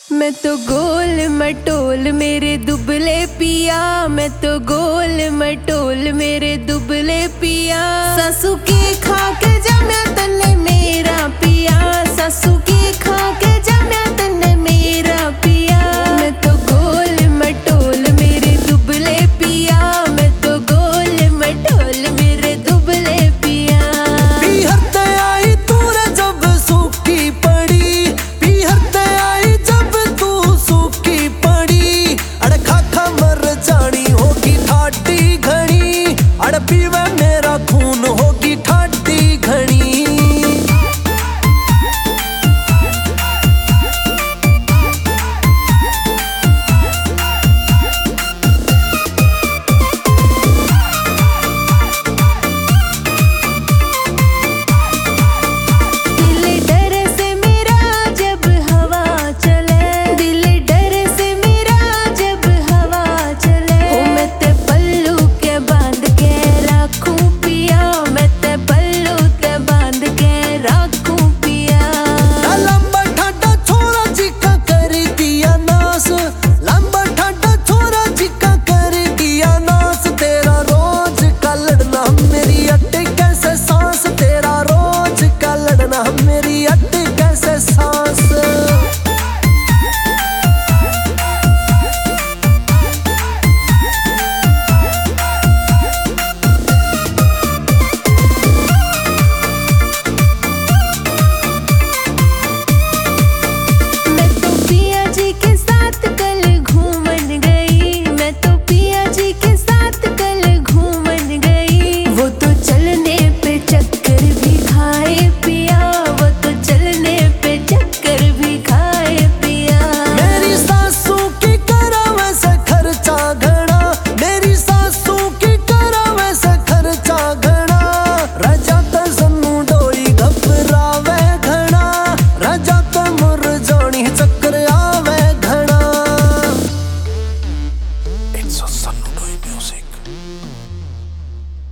मैं तो गोल मटोल मेरे दुबले पिया, मैं तो गोल मटोल मेरे दुबले पिया। सासू के खा के जम्या तन्ने मेरा पिया, सासू के